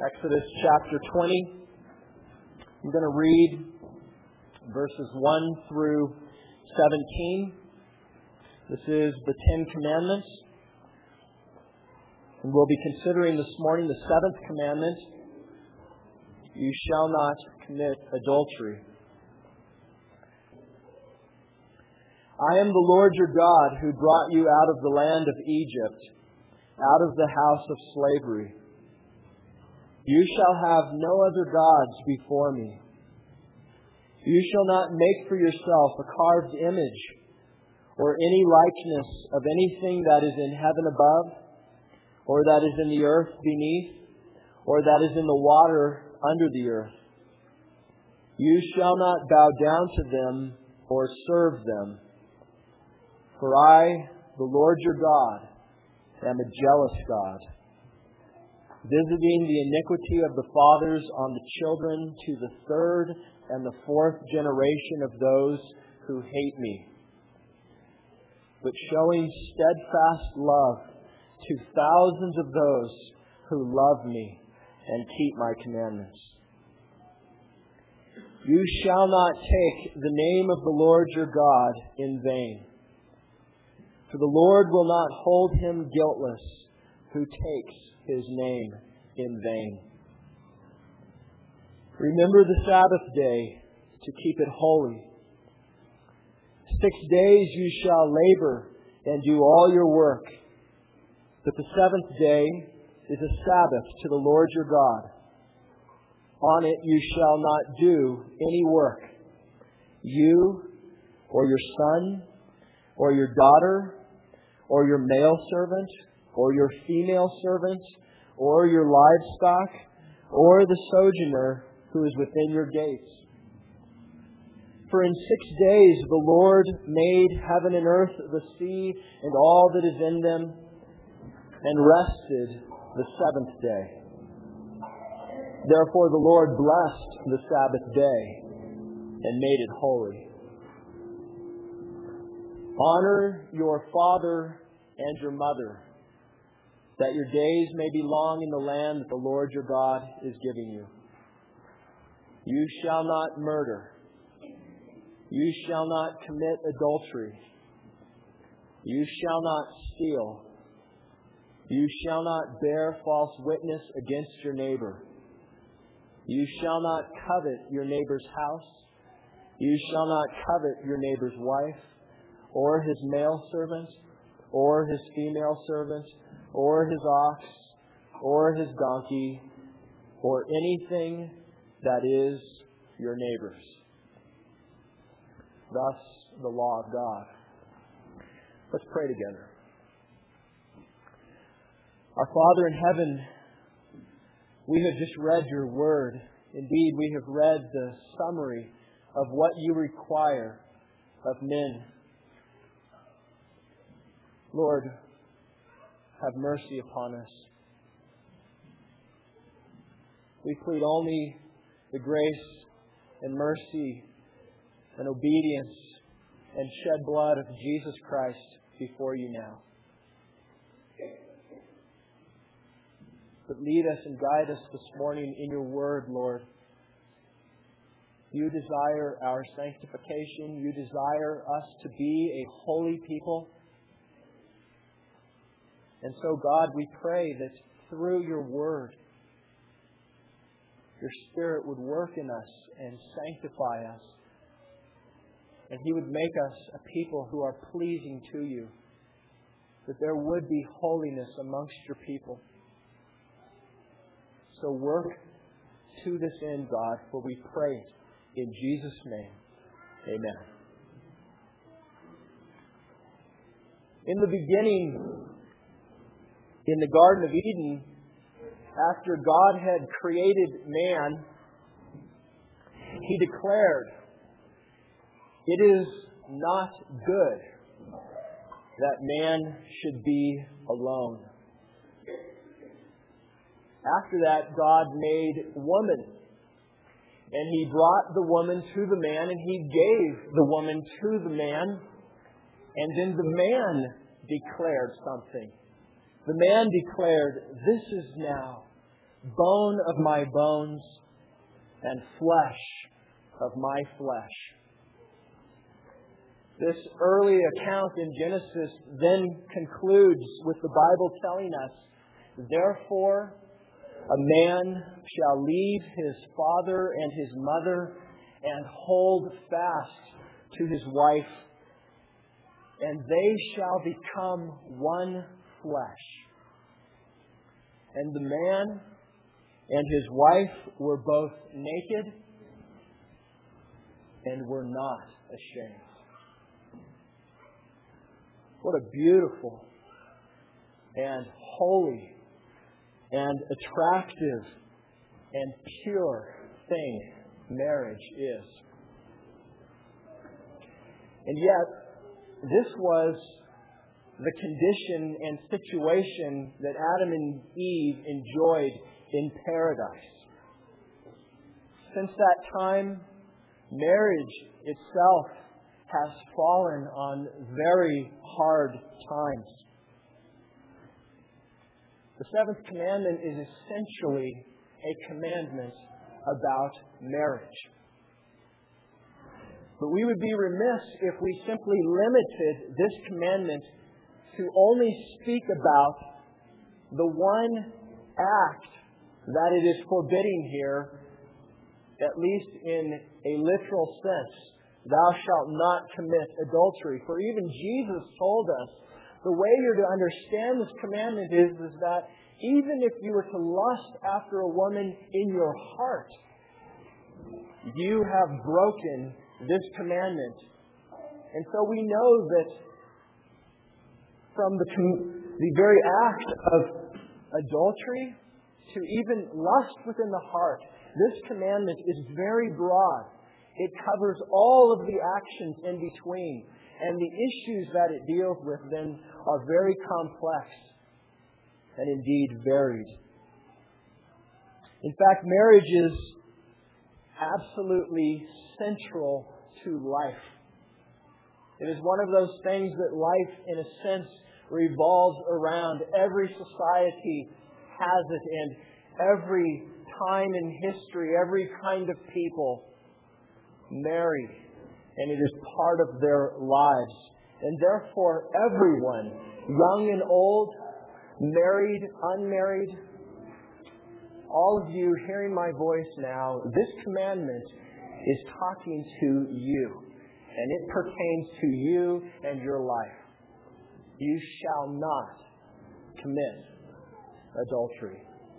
Exodus chapter 20. I'm going to read verses 1 through 17. This is the Ten Commandments. And we'll be considering this morning the seventh commandment. You shall not commit adultery. I am the Lord your God who brought you out of the land of Egypt, out of the house of slavery. You shall have no other gods before me. You shall not make for yourself a carved image or any likeness of anything that is in heaven above, or that is in the earth beneath, or that is in the water under the earth. You shall not bow down to them or serve them. For I, the Lord your God, am a jealous God, visiting the iniquity of the fathers on the children to the third and the fourth generation of those who hate me, but showing steadfast love to thousands of those who love me and keep my commandments. You shall not take the name of the Lord your God in vain, for the Lord will not hold him guiltless who takes his name in vain. Remember the Sabbath day to keep it holy. 6 days you shall labor and do all your work, but the seventh day is a Sabbath to the Lord your God. On it you shall not do any work, you or your son or your daughter or your male servant or your female servant or your livestock or the sojourner who is within your gates. For in 6 days the Lord made heaven and earth, the sea, and all that is in them, and rested the seventh day. Therefore the Lord blessed the Sabbath day and made it holy. Honor your father and your mother, that your days may be long in the land that the Lord your God is giving you. You shall not murder. You shall not commit adultery. You shall not steal. You shall not bear false witness against your neighbor. You shall not covet your neighbor's house. You shall not covet your neighbor's wife, or his male servant, or his female servant, or his ox, or his donkey, or anything that is your neighbor's. Thus the law of God. Let's pray together. Our Father in heaven, we have just read your word. Indeed, we have read the summary of what you require of men. Lord, have mercy upon us. We plead only the grace and mercy and obedience and shed blood of Jesus Christ before you now. But lead us and guide us this morning in your word, Lord. You desire our sanctification. You desire us to be a holy people. And so, God, we pray that through your word, your Spirit would work in us and sanctify us. And He would make us a people who are pleasing to you. That there would be holiness amongst your people. So work to this end, God, for we pray in Jesus' name. Amen. In the beginning, in the Garden of Eden, after God had created man, He declared, "It is not good that man should be alone." After that, God made woman. And He brought the woman to the man, and He gave the woman to the man. And then the man declared something. The man declared, "This is now bone of my bones and flesh of my flesh. This early account in Genesis then concludes with the Bible telling us, therefore, a man shall leave his father and his mother and hold fast to his wife, and they shall become one flesh. And the man and his wife were both naked and were not ashamed. What a beautiful and holy and attractive and pure thing marriage is. And yet, this was the condition and situation that Adam and Eve enjoyed in paradise. Since that time, marriage itself has fallen on very hard times. The seventh commandment is essentially a commandment about marriage. But we would be remiss if we simply limited this commandment to only speak about the one act that it is forbidding here, at least in a literal sense. Thou shalt not commit adultery. For even Jesus told us the way you're to understand this commandment is that even if you were to lust after a woman in your heart, you have broken this commandment. And so we know that from the very act of adultery to even lust within the heart, this commandment is very broad. It covers all of the actions in between. And the issues that it deals with then are very complex and indeed varied. In fact, marriage is absolutely central to life. It is one of those things that life, in a sense, revolves around. Every society has it, and every time in history, every kind of people marry, and it is part of their lives. And therefore, everyone, young and old, married, unmarried, all of you hearing my voice now, this commandment is talking to you, and it pertains to you and your life. You shall not commit adultery.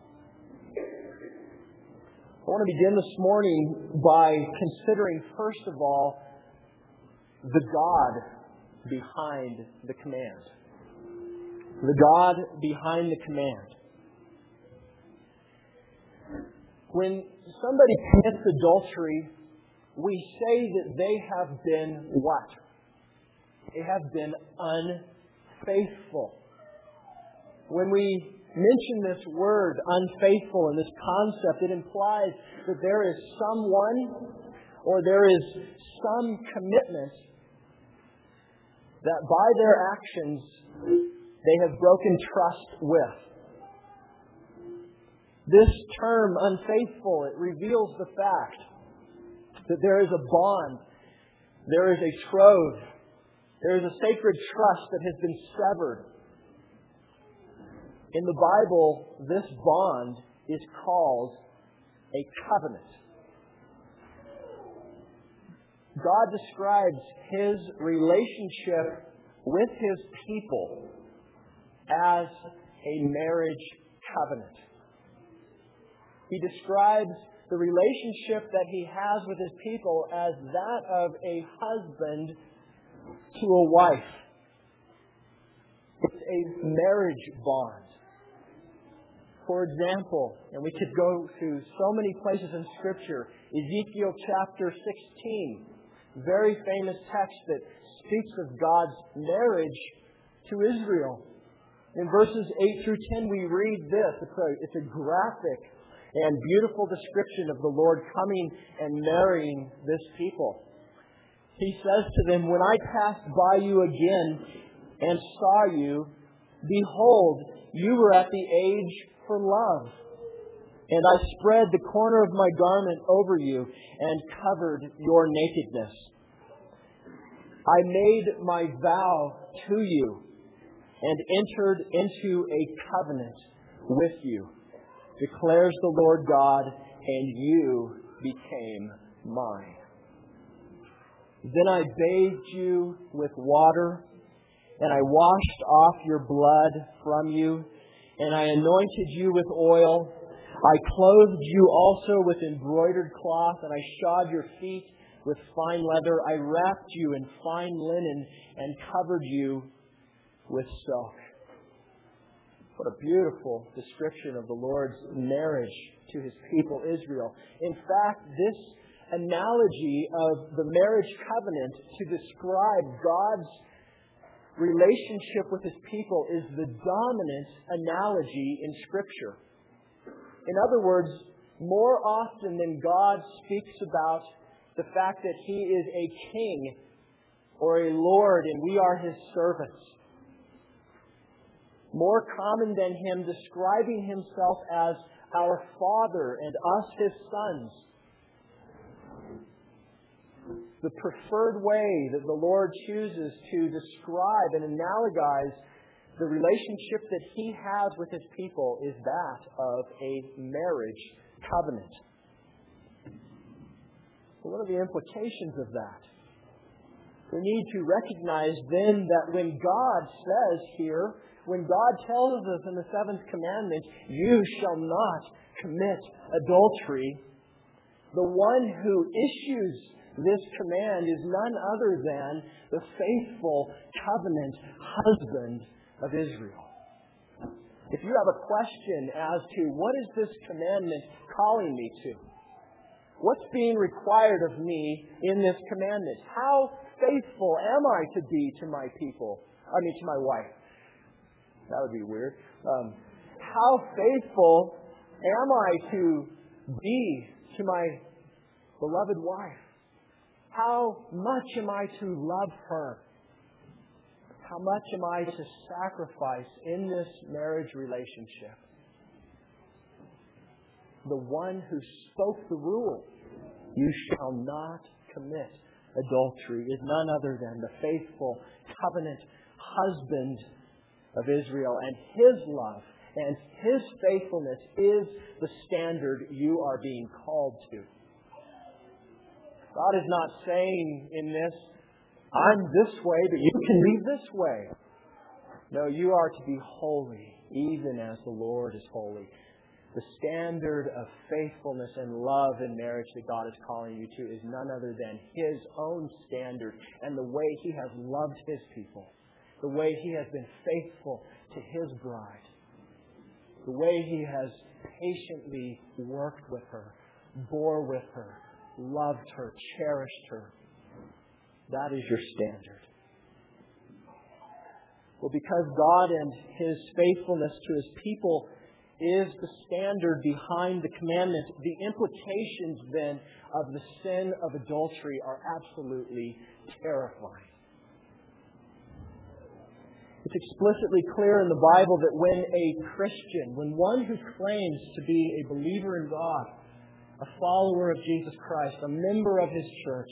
I want to begin this morning by considering, first of all, the God behind the command. The God behind the command. When somebody commits adultery, we say that they have been what? They have been unfaithful. When we mention this word, unfaithful, and this concept, it implies that there is someone or there is some commitment that by their actions they have broken trust with. This term, unfaithful, it reveals the fact that there is a bond, there is a troth, there is a sacred trust that has been severed. In the Bible, this bond is called a covenant. God describes His relationship with His people as a marriage covenant. He describes the relationship that He has with His people as that of a husband to a wife. It's a marriage bond. For example, and we could go to so many places in Scripture, Ezekiel chapter 16, very famous text that speaks of God's marriage to Israel. In verses 8 through 10, we read this. It's a graphic and beautiful description of the Lord coming and marrying this people. He says to them, "When I passed by you again and saw you, behold, you were at the age for love. And I spread the corner of my garment over you and covered your nakedness. I made my vow to you and entered into a covenant with you, declares the Lord God, and you became mine. Then I bathed you with water, and I washed off your blood from you, and I anointed you with oil. I clothed you also with embroidered cloth, and I shod your feet with fine leather. I wrapped you in fine linen and covered you with silk. What a beautiful description of the Lord's marriage to His people Israel. In fact, this analogy of the marriage covenant to describe God's relationship with His people is the dominant analogy in Scripture. In other words, more often than God speaks about the fact that He is a king or a lord and we are His servants, more common than Him describing Himself as our Father and us His sons, the preferred way that the Lord chooses to describe and analogize the relationship that He has with His people is that of a marriage covenant. So what are the implications of that? We need to recognize then that when God says here, when God tells us in the seventh commandment, you shall not commit adultery, the one who issues this command is none other than the faithful covenant husband of Israel. If you have a question as to what is this commandment calling me to? What's being required of me in this commandment? How faithful am I to be to my people? To my wife. That would be weird. How faithful am I to be to my beloved wife? How much am I to love her? How much am I to sacrifice in this marriage relationship? The one who spoke the rule, you shall not commit adultery, is none other than the faithful covenant husband of Israel. And His love and His faithfulness is the standard you are being called to. God is not saying in this, I'm this way, but you can be this way. No, you are to be holy, even as the Lord is holy. The standard of faithfulness and love in marriage that God is calling you to is none other than His own standard and the way He has loved His people, the way He has been faithful to His bride, the way He has patiently worked with her, bore with her, loved her, cherished her. That is your standard. Well, because God and His faithfulness to His people is the standard behind the commandment, the implications then of the sin of adultery are absolutely terrifying. It's explicitly clear in the Bible that when a Christian, when one who claims to be a believer in God, a follower of Jesus Christ, a member of His church,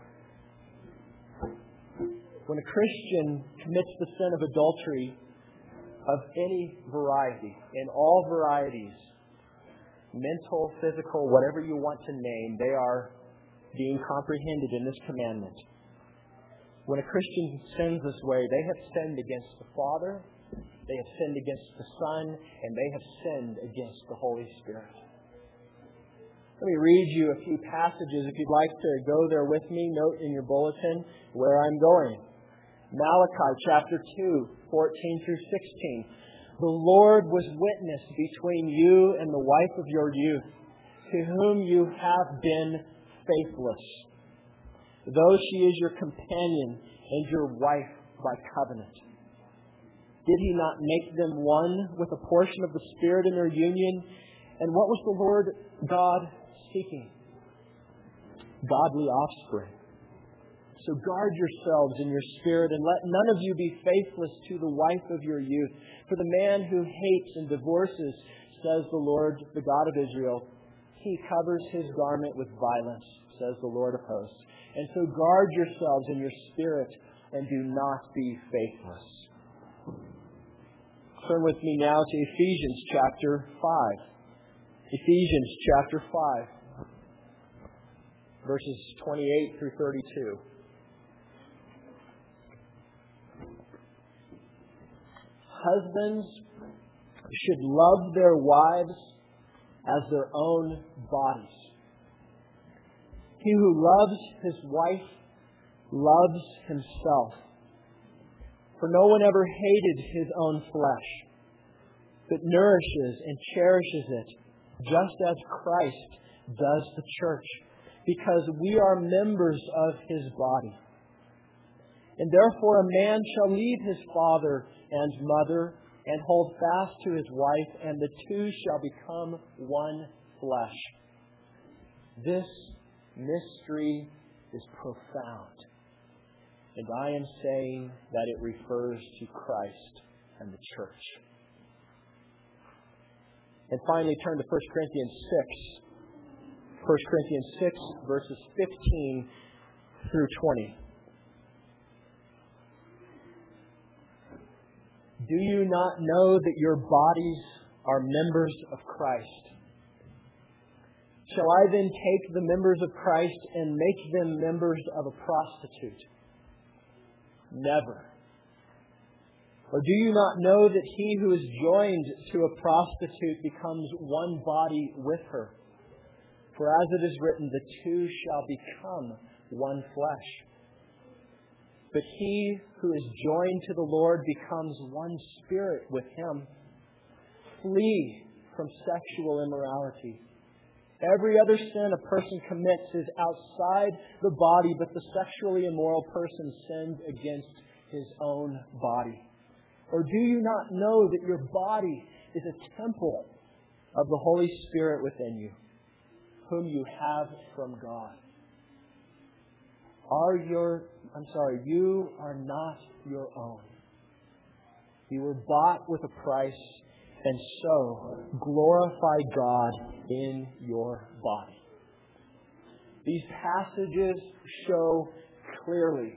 when a Christian commits the sin of adultery of any variety, in all varieties, mental, physical, whatever you want to name, they are being comprehended in this commandment. When a Christian sins this way, they have sinned against the Father, they have sinned against the Son, and they have sinned against the Holy Spirit. Let me read you a few passages. If you'd like to go there with me, note in your bulletin where I'm going. Malachi chapter 2, 14 through 16. The Lord was witness between you and the wife of your youth, to whom you have been faithless, though she is your companion and your wife by covenant. Did He not make them one with a portion of the Spirit in their union? And what was the Lord God seeking? Godly offspring. So guard yourselves in your spirit, and let none of you be faithless to the wife of your youth. For the man who hates and divorces says the Lord, the God of Israel. He covers his garment with violence, says the Lord of hosts. And so guard yourselves in your spirit and do not be faithless. Turn with me now to Ephesians chapter 5. Ephesians chapter 5, verses 28 through 32. Husbands should love their wives as their own bodies. He who loves his wife loves himself. For no one ever hated his own flesh, but nourishes and cherishes it, just as Christ does the church, because we are members of his body. And therefore a man shall leave his father and mother and hold fast to his wife, and the two shall become one flesh. This mystery is profound, and I am saying that it refers to Christ and the church. And finally, turn to 1 Corinthians 6. 1 Corinthians 6, verses 15 through 20. Do you not know that your bodies are members of Christ? Shall I then take the members of Christ and make them members of a prostitute? Never. Or do you not know that he who is joined to a prostitute becomes one body with her? For as it is written, the two shall become one flesh. But he who is joined to the Lord becomes one spirit with him. Flee from sexual immorality. Every other sin a person commits is outside the body, but the sexually immoral person sins against his own body. Or do you not know that your body is a temple of the Holy Spirit within you, whom you have from God? You are not your own. You were bought with a price, and so glorify God in your body. These passages show clearly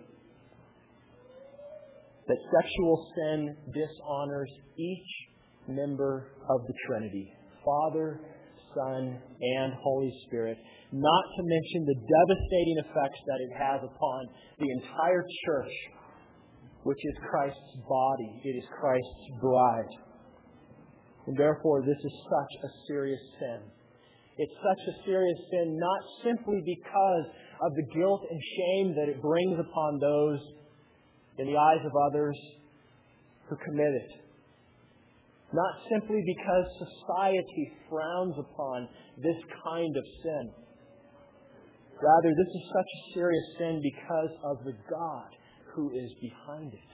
that sexual sin dishonors each member of the Trinity, Father, Son, and Holy Spirit, not to mention the devastating effects that it has upon the entire church, which is Christ's body. It is Christ's bride. And therefore, this is such a serious sin. It's such a serious sin not simply because of the guilt and shame that it brings upon those in the eyes of others who commit it. Not simply because society frowns upon this kind of sin. Rather, this is such a serious sin because of the God who is behind it.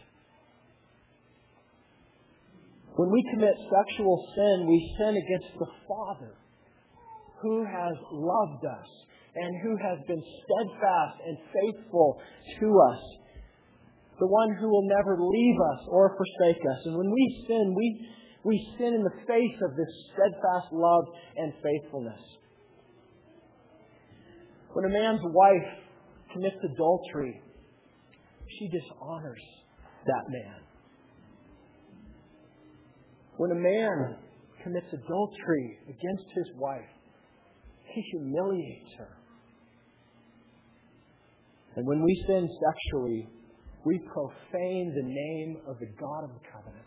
When we commit sexual sin, we sin against the Father who has loved us and who has been steadfast and faithful to us. The one who will never leave us or forsake us. And when we sin, we sin in the face of this steadfast love and faithfulness. When a man's wife commits adultery, she dishonors that man. When a man commits adultery against his wife, he humiliates her. And when we sin sexually, we profane the name of the God of the covenant.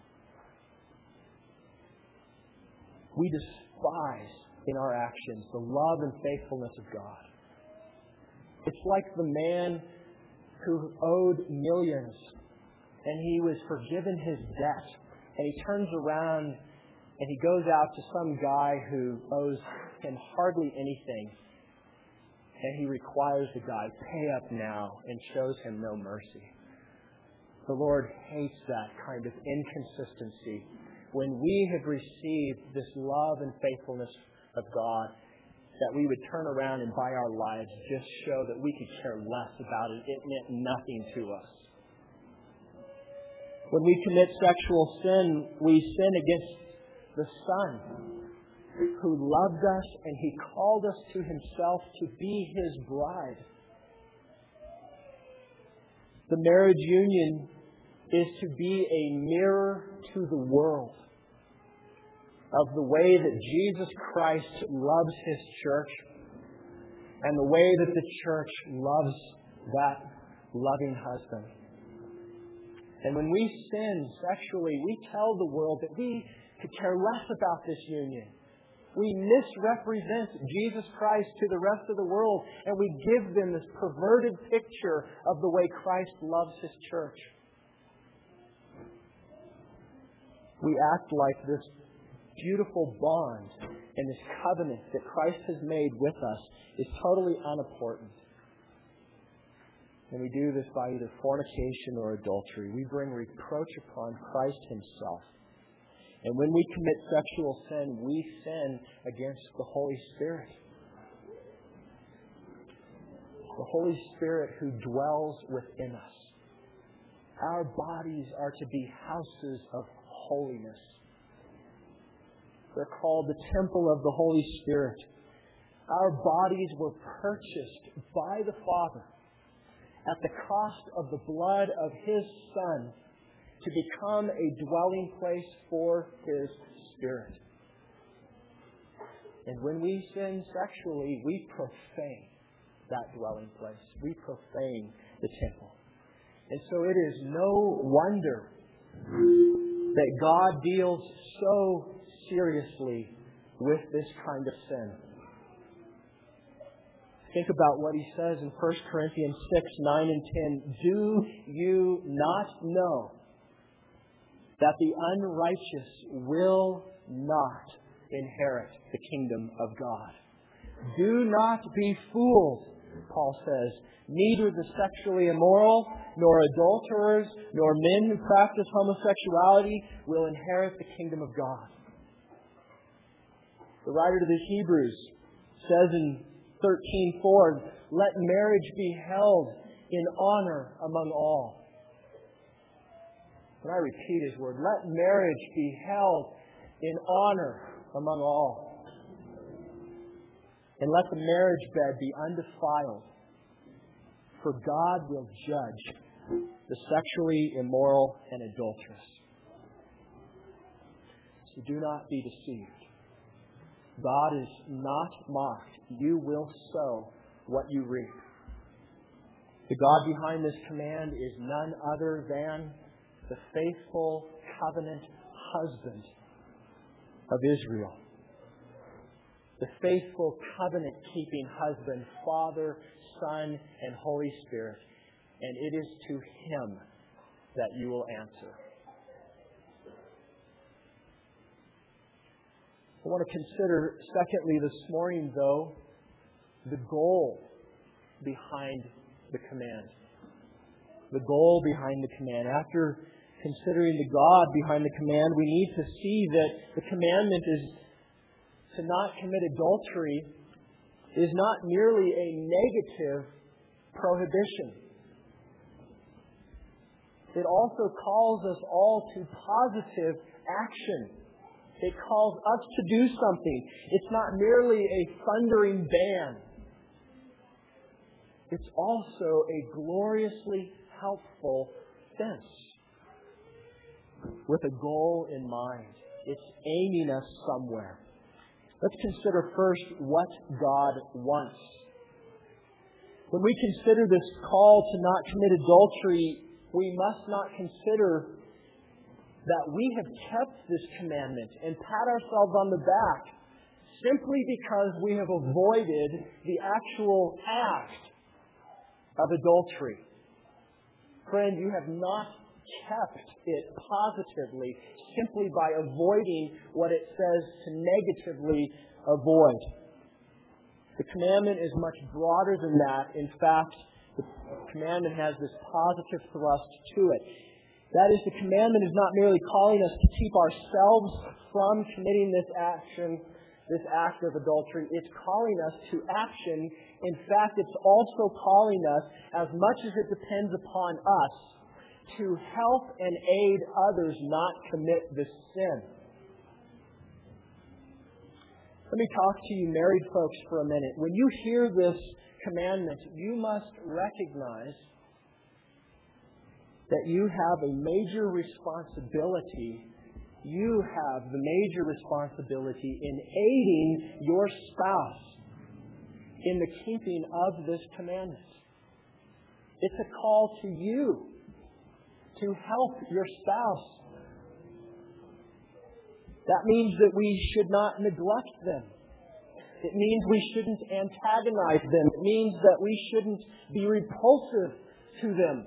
We despise in our actions the love and faithfulness of God. It's like the man who owed millions and he was forgiven his debt, and he turns around and he goes out to some guy who owes him hardly anything, and he requires the guy, pay up now, and shows him no mercy. The Lord hates that kind of inconsistency. When we have received this love and faithfulness of God, that we would turn around and by our lives just show that we could care less about it. It meant nothing to us. When we commit sexual sin, we sin against the Son who loved us and He called us to Himself to be His bride. The marriage union is to be a mirror to the world of the way that Jesus Christ loves His church and the way that the church loves that loving husband. And when we sin sexually, we tell the world that we could care less about this union. We misrepresent Jesus Christ to the rest of the world, and we give them this perverted picture of the way Christ loves His church. We act like this beautiful bond and this covenant that Christ has made with us is totally unimportant. And we do this by either fornication or adultery. We bring reproach upon Christ Himself. And when we commit sexual sin, we sin against the Holy Spirit. The Holy Spirit who dwells within us. Our bodies are to be houses of holiness. They're called the temple of the Holy Spirit. Our bodies were purchased by the Father at the cost of the blood of His Son to become a dwelling place for His Spirit. And when we sin sexually, we profane that dwelling place. We profane the temple. And so it is no wonder that God deals so seriously with this kind of sin. Think about what He says in 1 Corinthians 6, 9 and 10. Do you not know that the unrighteous will not inherit the kingdom of God? Do not be fooled, Paul says. Neither the sexually immoral, nor adulterers, nor men who practice homosexuality will inherit the kingdom of God. The writer to the Hebrews says in 13:4, let marriage be held in honor among all. And I repeat His word, let marriage be held in honor among all. And let the marriage bed be undefiled, for God will judge the sexually immoral and adulterous. So do not be deceived. God is not mocked. You will sow what you reap. The God behind this command is none other than the faithful covenant husband of Israel. The faithful covenant-keeping husband, Father, Son, and Holy Spirit. And it is to Him that you will answer. I want to consider, secondly, this morning, though, the goal behind the command. The goal behind the command. After considering the God behind the command, we need to see that the commandment is to not commit adultery is not merely a negative prohibition. It also calls us all to positive action. It calls us to do something. It's not merely a thundering ban. It's also a gloriously helpful fence with a goal in mind. It's aiming us somewhere. Let's consider first what God wants. When we consider this call to not commit adultery, we must not consider that we have kept this commandment and pat ourselves on the back simply because we have avoided the actual act of adultery. Friend, you have not kept it positively simply by avoiding what it says to negatively avoid. The commandment is much broader than that. In fact, the commandment has this positive thrust to it. That is, the commandment is not merely calling us to keep ourselves from committing this act of adultery. It's calling us to action. In fact, it's also calling us, as much as it depends upon us, to help and aid others not commit this sin. Let me talk to you married folks for a minute. When you hear this commandment, you must recognize that you have a major responsibility. You have the major responsibility in aiding your spouse in the keeping of this commandment. It's a call to you to help your spouse. That means that we should not neglect them. It means we shouldn't antagonize them. It means that we shouldn't be repulsive to them.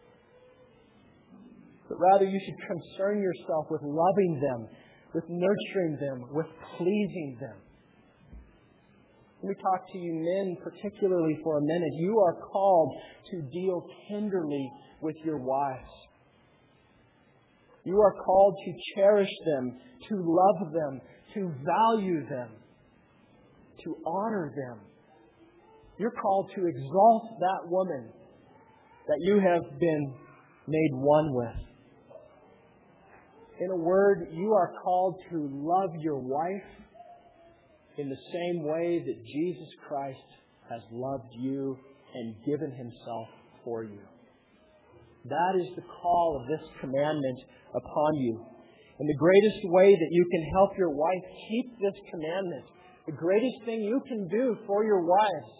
But rather you should concern yourself with loving them, with nurturing them, with pleasing them. Let me talk to you men particularly for a minute. You are called to deal tenderly with your wives. You are called to cherish them, to love them, to value them, to honor them. You're called to exalt that woman that you have been made one with. In a word, you are called to love your wife in the same way that Jesus Christ has loved you and given Himself for you. That is the call of this commandment upon you. And the greatest way that you can help your wife keep this commandment, the greatest thing you can do for your wives,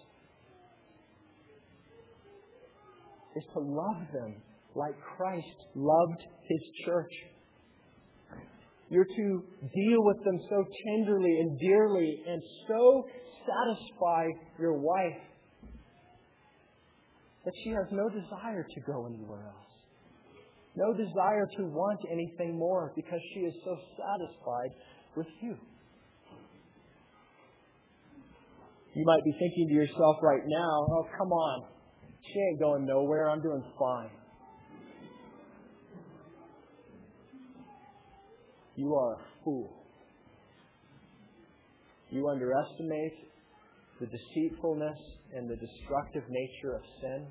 is to love them like Christ loved His church. You're to deal with them so tenderly and dearly and so satisfy your wife that she has no desire to go anywhere else. No desire to want anything more because she is so satisfied with you. You might be thinking to yourself right now, oh, come on. She ain't going nowhere. I'm doing fine. You are a fool. You underestimate the deceitfulness and the destructive nature of sin.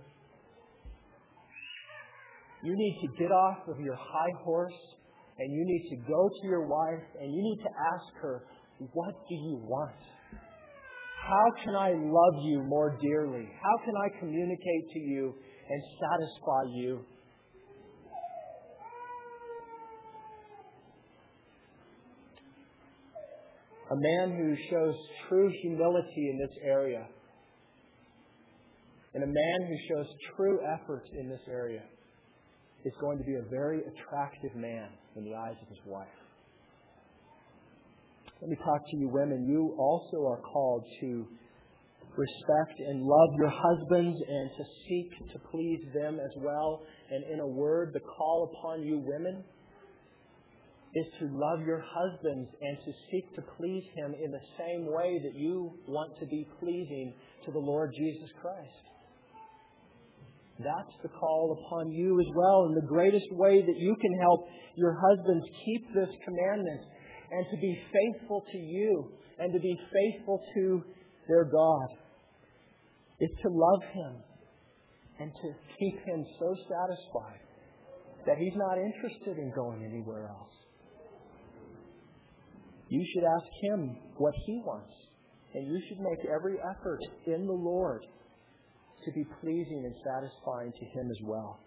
You need to get off of your high horse and you need to go to your wife and you need to ask her, what do you want? How can I love you more dearly? How can I communicate to you and satisfy you? A man who shows true humility in this area, and a man who shows true effort in this area, is going to be a very attractive man in the eyes of his wife. Let me talk to you women. You also are called to respect and love your husbands and to seek to please them as well. And in a word, the call upon you women is to love your husbands and to seek to please Him in the same way that you want to be pleasing to the Lord Jesus Christ. That's the call upon you as well. And the greatest way that you can help your husbands keep this commandment and to be faithful to you and to be faithful to their God is to love Him and to keep Him so satisfied that He's not interested in going anywhere else. You should ask Him what He wants. And you should make every effort in the Lord to be pleasing and satisfying to Him as well.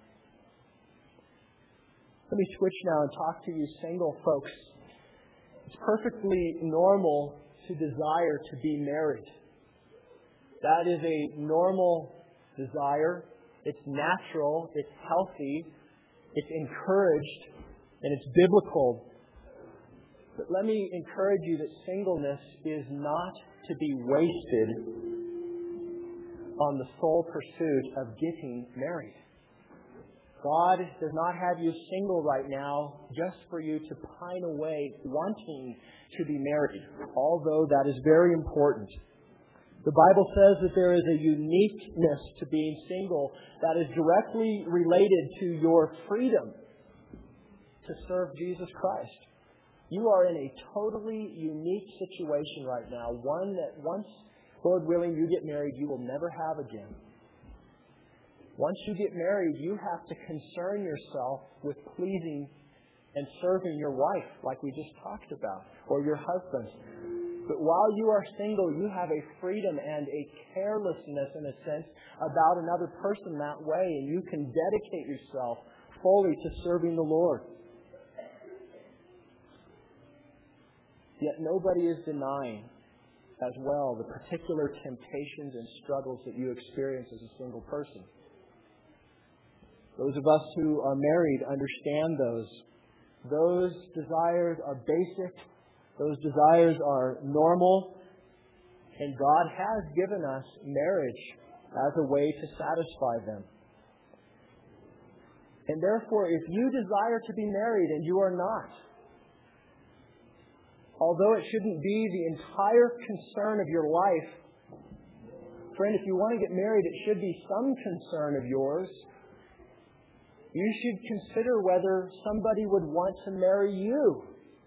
Let me switch now and talk to you single folks. It's perfectly normal to desire to be married. That is a normal desire. It's natural. It's healthy. It's encouraged. And it's biblical. But let me encourage you that singleness is not to be wasted on the sole pursuit of getting married. God does not have you single right now just for you to pine away wanting to be married, although that is very important. The Bible says that there is a uniqueness to being single that is directly related to your freedom to serve Jesus Christ. You are in a totally unique situation right now, one that once, Lord willing, you get married, you will never have again. Once you get married, you have to concern yourself with pleasing and serving your wife, like we just talked about, or your husband. But while you are single, you have a freedom and a carelessness, in a sense, about another person that way, and you can dedicate yourself fully to serving the Lord. Yet nobody is denying as well the particular temptations and struggles that you experience as a single person. Those of us who are married understand those. Those desires are basic. Those desires are normal. And God has given us marriage as a way to satisfy them. And therefore, if you desire to be married and you are not, although it shouldn't be the entire concern of your life, friend, if you want to get married, it should be some concern of yours. You should consider whether somebody would want to marry you.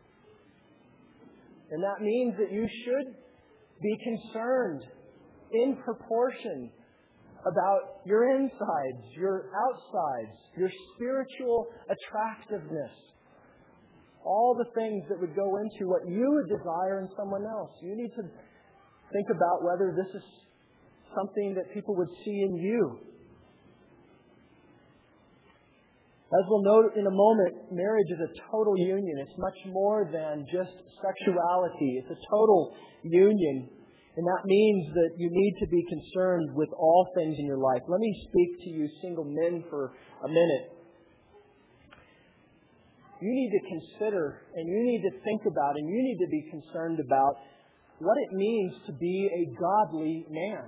And that means that you should be concerned in proportion about your insides, your outsides, your spiritual attractiveness. All the things that would go into what you would desire in someone else. You need to think about whether this is something that people would see in you. As we'll note in a moment, marriage is a total union. It's much more than just sexuality. It's a total union. And that means that you need to be concerned with all things in your life. Let me speak to you single men for a minute. You need to consider and you need to think about and you need to be concerned about what it means to be a godly man.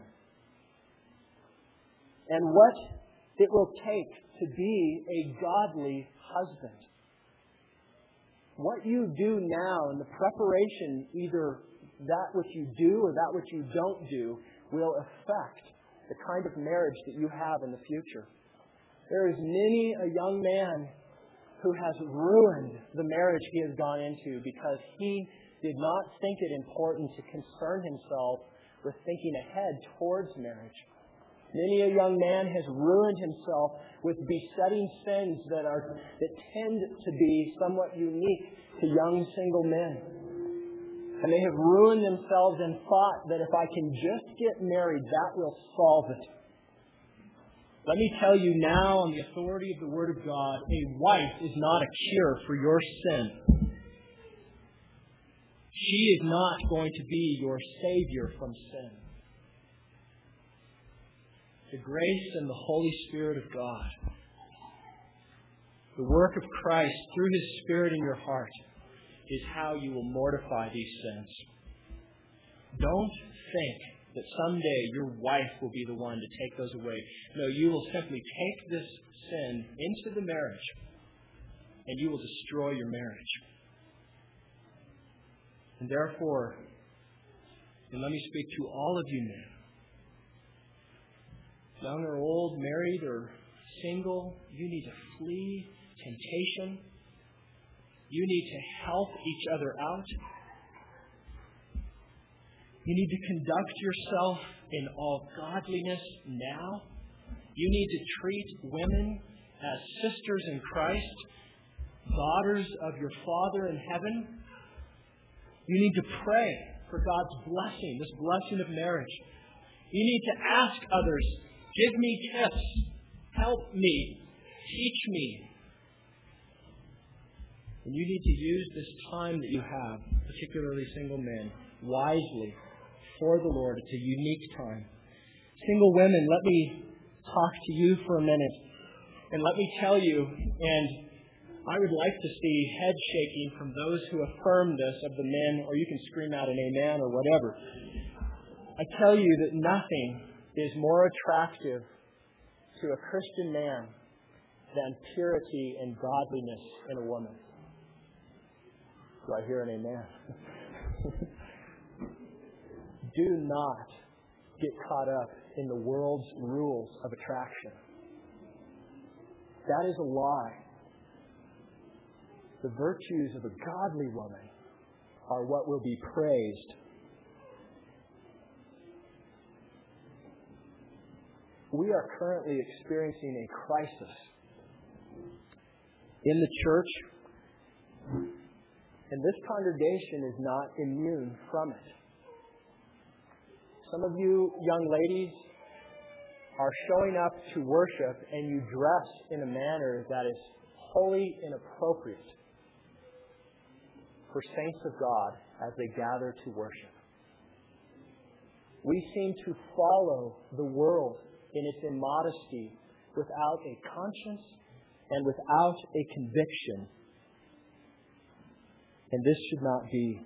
And what it will take to be a godly husband. What you do now in the preparation, either that which you do or that which you don't do, will affect the kind of marriage that you have in the future. There is many a young man who has ruined the marriage he has gone into because he did not think it important to concern himself with thinking ahead towards marriage. Many a young man has ruined himself with besetting sins that tend to be somewhat unique to young single men. And they have ruined themselves and thought that if I can just get married, that will solve it. Let me tell you now, on the authority of the Word of God, a wife is not a cure for your sin. She is not going to be your Savior from sin. The grace and the Holy Spirit of God, the work of Christ through His Spirit in your heart, is how you will mortify these sins. Don't think that someday your wife will be the one to take those away. No, you will simply take this sin into the marriage and you will destroy your marriage. And therefore, and let me speak to all of you men, young or old, married or single, you need to flee temptation. You need to help each other out. You need to conduct yourself in all godliness now. You need to treat women as sisters in Christ, daughters of your Father in heaven. You need to pray for God's blessing, this blessing of marriage. You need to ask others, give me tips, help me, teach me. And you need to use this time that you have, particularly single men, wisely for the Lord. It's a unique time. Single women, let me talk to you for a minute. And let me tell you, and I would like to see head shaking from those who affirm this of the men, or you can scream out an amen or whatever. I tell you that nothing is more attractive to a Christian man than purity and godliness in a woman. Do I hear an amen? Do not get caught up in the world's rules of attraction. That is a lie. The virtues of a godly woman are what will be praised. We are currently experiencing a crisis in the church, and this congregation is not immune from it. Some of you young ladies are showing up to worship and you dress in a manner that is wholly inappropriate for saints of God as they gather to worship. We seem to follow the world in its immodesty without a conscience and without a conviction. And this should not be.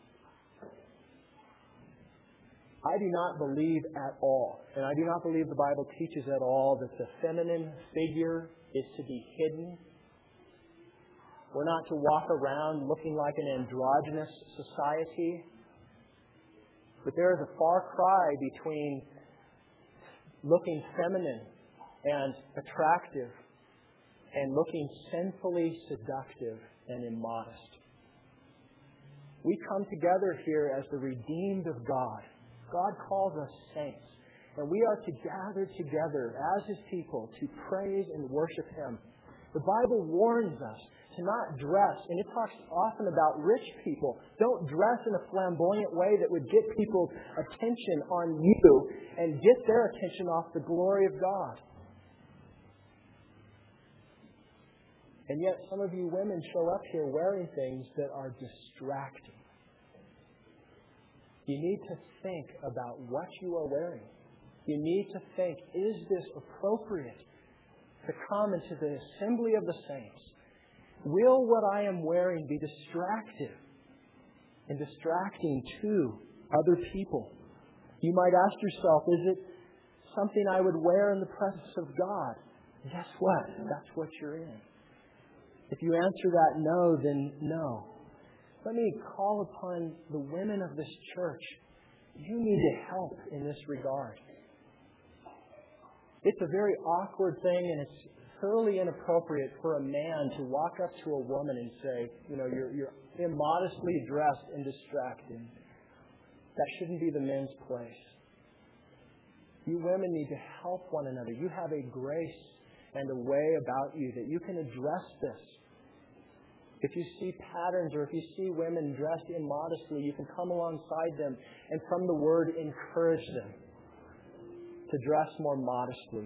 I do not believe at all, and I do not believe the Bible teaches at all, that the feminine figure is to be hidden. We're not to walk around looking like an androgynous society. But there is a far cry between looking feminine and attractive and looking sinfully seductive and immodest. We come together here as the redeemed of God. God calls us saints. And we are to gather together as His people to praise and worship Him. The Bible warns us to not dress, and it talks often about rich people. Don't dress in a flamboyant way that would get people's attention on you and get their attention off the glory of God. And yet some of you women show up here wearing things that are distracting. You need to think about what you are wearing. You need to think, is this appropriate to come into the assembly of the saints? Will what I am wearing be distractive and distracting to other people? You might ask yourself, is it something I would wear in the presence of God? Guess what? That's what you're in. If you answer that no, then no. Let me call upon the women of this church. You need to help in this regard. It's a very awkward thing, and it's thoroughly inappropriate for a man to walk up to a woman and say, you're immodestly dressed and distracting. That shouldn't be the men's place. You women need to help one another. You have a grace and a way about you that you can address this. If you see patterns or if you see women dressed immodestly, you can come alongside them and from the Word encourage them to dress more modestly.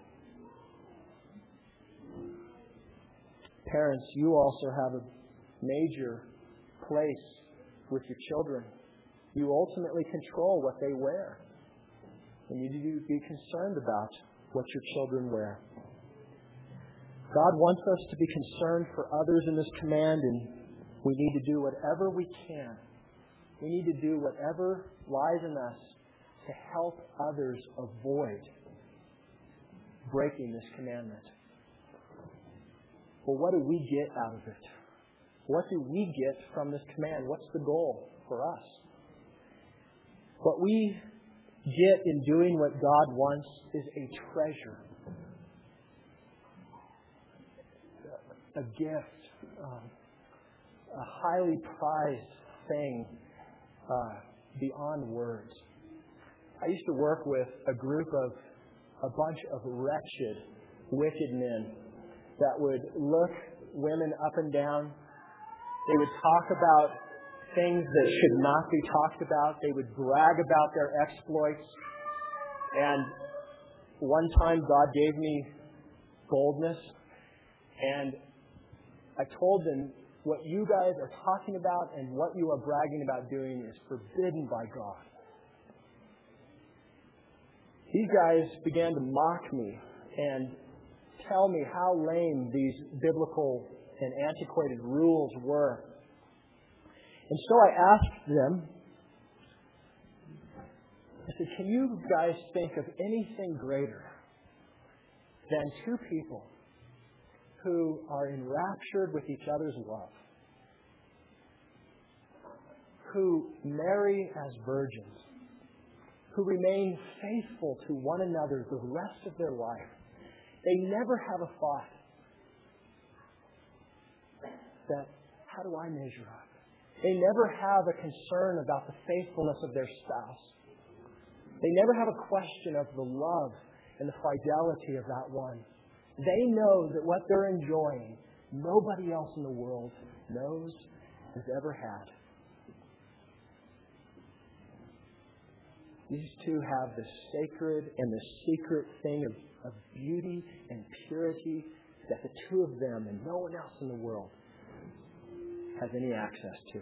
Parents, you also have a major place with your children. You ultimately control what they wear. And you need to be concerned about what your children wear. God wants us to be concerned for others in this command, and we need to do whatever we can. We need to do whatever lies in us to help others avoid breaking this commandment. Well, what do we get out of it? What do we get from this command? What's the goal for us? What we get in doing what God wants is a treasure, a gift, a highly prized thing beyond words. I used to work with a bunch of wretched, wicked men that would look women up and down. They would talk about things that should not be talked about. They would brag about their exploits. And one time God gave me boldness, and I told them, what you guys are talking about and what you are bragging about doing is forbidden by God. These guys began to mock me and tell me how lame these biblical and antiquated rules were. And so I asked them, I said, can you guys think of anything greater than two people who are enraptured with each other's love, who marry as virgins, who remain faithful to one another the rest of their life? They never have a thought that, how do I measure up? They never have a concern about the faithfulness of their spouse. They never have a question of the love and the fidelity of that one. They know that what they're enjoying, nobody else in the world knows, has ever had. These two have the sacred and the secret thing of beauty and purity that the two of them and no one else in the world has any access to.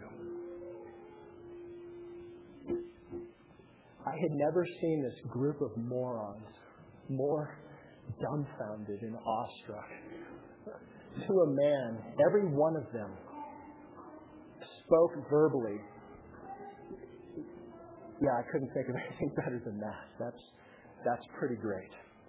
I had never seen this group of morons more dumbfounded and awestruck. To a man, every one of them spoke verbally. Yeah, I couldn't think of anything better than that. That's pretty great.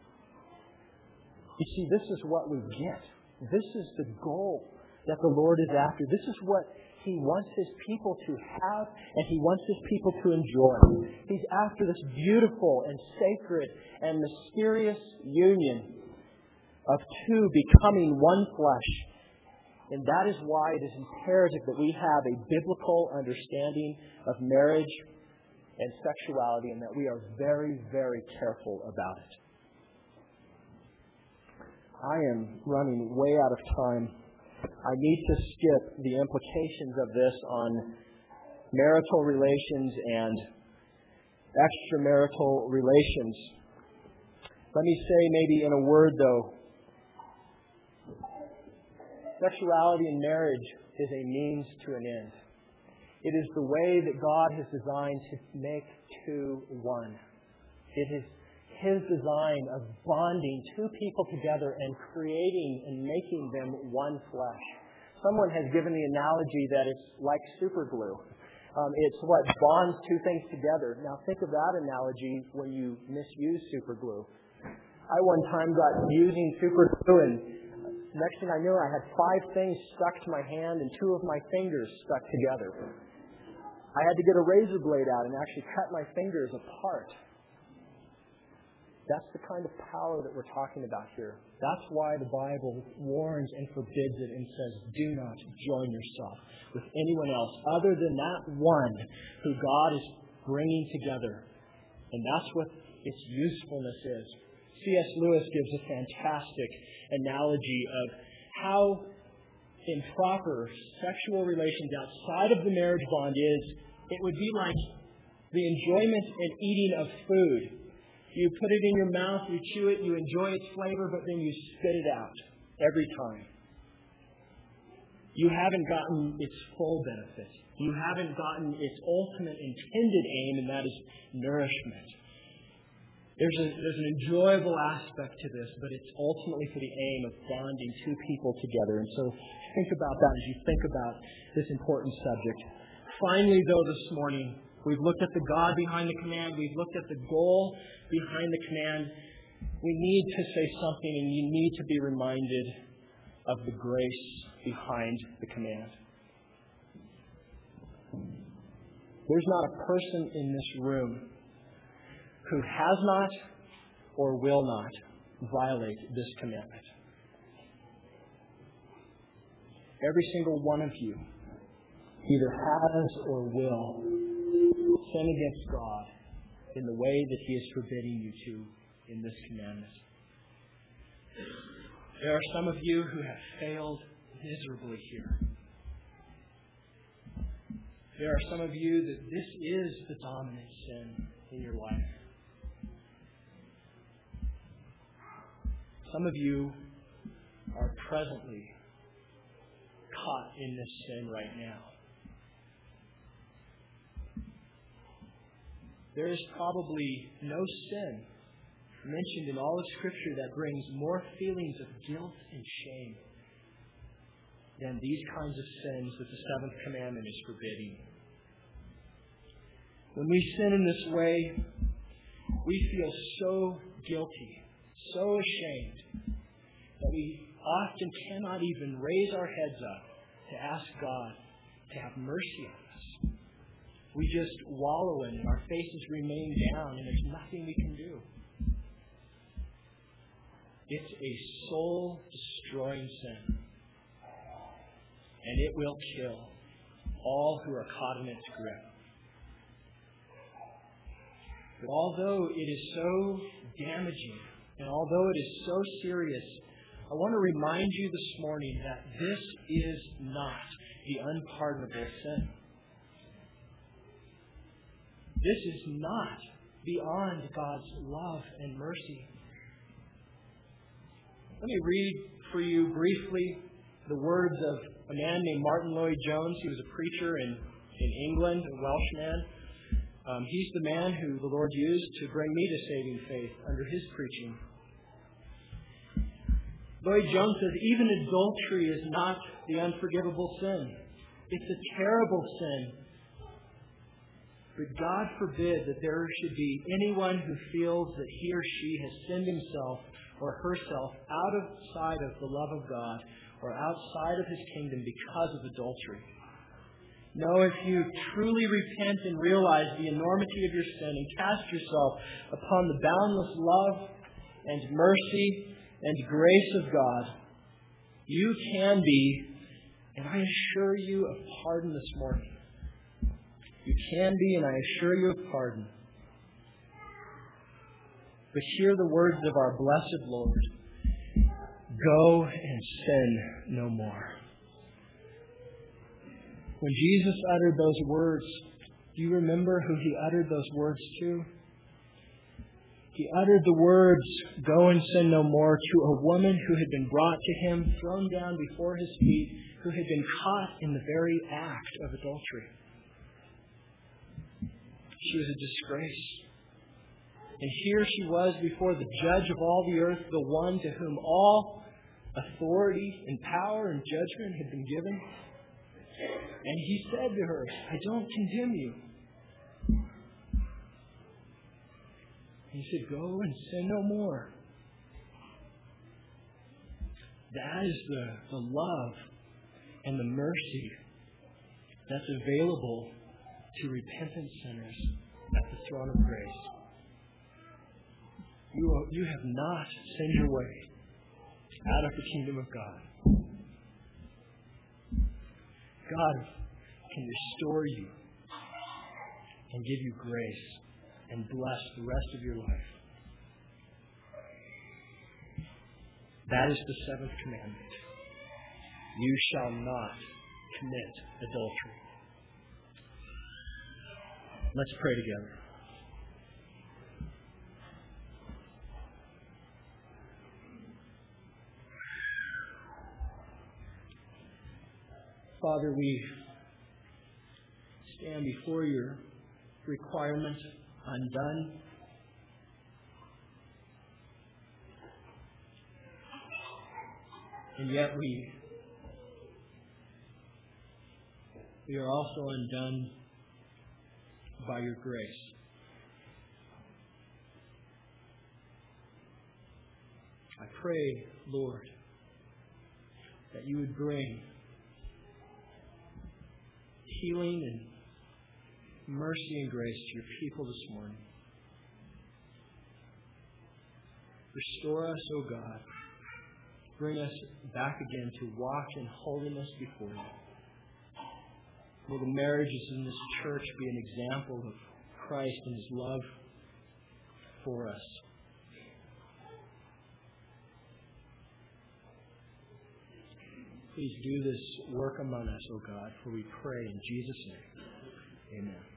You see, this is what we get. This is the goal that the Lord is after. This is what He wants His people to have, and He wants His people to enjoy. He's after this beautiful and sacred and mysterious union of two becoming one flesh. And that is why it is imperative that we have a biblical understanding of marriage and sexuality, and that we are very, very careful about it. I am running way out of time. I need to skip the implications of this on marital relations and extramarital relations. Let me say maybe in a word, though, sexuality in marriage is a means to an end. It is the way that God has designed to make two one. It is His design of bonding two people together and creating and making them one flesh. Someone has given the analogy that it's like super glue. It's what bonds two things together. Now think of that analogy when you misuse super glue. I one time got using super glue, and next thing I knew, I had 5 things stuck to my hand and 2 of my fingers stuck together. I had to get a razor blade out and actually cut my fingers apart. That's the kind of power that we're talking about here. That's why the Bible warns and forbids it and says, do not join yourself with anyone else other than that one who God is bringing together. And that's what its usefulness is. C.S. Lewis gives a fantastic analogy of how improper sexual relations outside of the marriage bond is. It would be like the enjoyment and eating of food. You put it in your mouth, you chew it, you enjoy its flavor, but then you spit it out every time. You haven't gotten its full benefit. You haven't gotten its ultimate intended aim, and that is nourishment. There's an enjoyable aspect to this, but it's ultimately for the aim of bonding two people together. And so think about that as you think about this important subject. Finally, though, this morning, we've looked at the God behind the command. We've looked at the goal behind the command. We need to say something, and you need to be reminded of the grace behind the command. There's not a person in this room who has not or will not violate this commandment. Every single one of you either has or will sin against God in the way that He is forbidding you to in this commandment. There are some of you who have failed miserably here. There are some of you that this is the dominant sin in your life. Some of you are presently caught in this sin right now. There is probably no sin mentioned in all of Scripture that brings more feelings of guilt and shame than these kinds of sins that the seventh commandment is forbidding. When we sin in this way, we feel so guilty, so ashamed, that we often cannot even raise our heads up to ask God to have mercy on us. We just wallow in it. Our faces remain down, and there's nothing we can do. It's a soul-destroying sin. And it will kill all who are caught in its grip. But although it is so damaging, and although it is so serious, I want to remind you this morning that this is not the unpardonable sin. This is not beyond God's love and mercy. Let me read for you briefly the words of a man named Martin Lloyd-Jones. He was a preacher in England, a Welsh man. He's the man who the Lord used to bring me to saving faith under his preaching. Lloyd-Jones says, even adultery is not the unforgivable sin. It's a terrible sin. But God forbid that there should be anyone who feels that he or she has sinned himself or herself outside of the love of God or outside of His kingdom because of adultery. No, if you truly repent and realize the enormity of your sin and cast yourself upon the boundless love and mercy and grace of God, you can be, and I assure you, of pardon this morning. You can be, and I assure you, of pardon. But hear the words of our blessed Lord. Go and sin no more. When Jesus uttered those words, do you remember who He uttered those words to? He uttered the words, go and sin no more, to a woman who had been brought to Him, thrown down before His feet, who had been caught in the very act of adultery. She was a disgrace. And here she was before the judge of all the earth, the one to whom all authority and power and judgment had been given. And He said to her, I don't condemn you. He said, go and sin no more. That is the love and the mercy that's available to repentant sinners at the throne of grace. You have not sinned your way out of the kingdom of God. God can restore you and give you grace and bless the rest of your life. That is the seventh commandment. You shall not commit adultery. Let's pray together. Father, we stand before your requirement undone. And yet we are also undone by your grace. I pray, Lord, that you would bring healing and mercy and grace to your people this morning. Restore us, O God. Bring us back again to walk in holiness before you. May the marriages in this church be an example of Christ and His love for us. Please do this work among us, O God, for we pray in Jesus' name. Amen.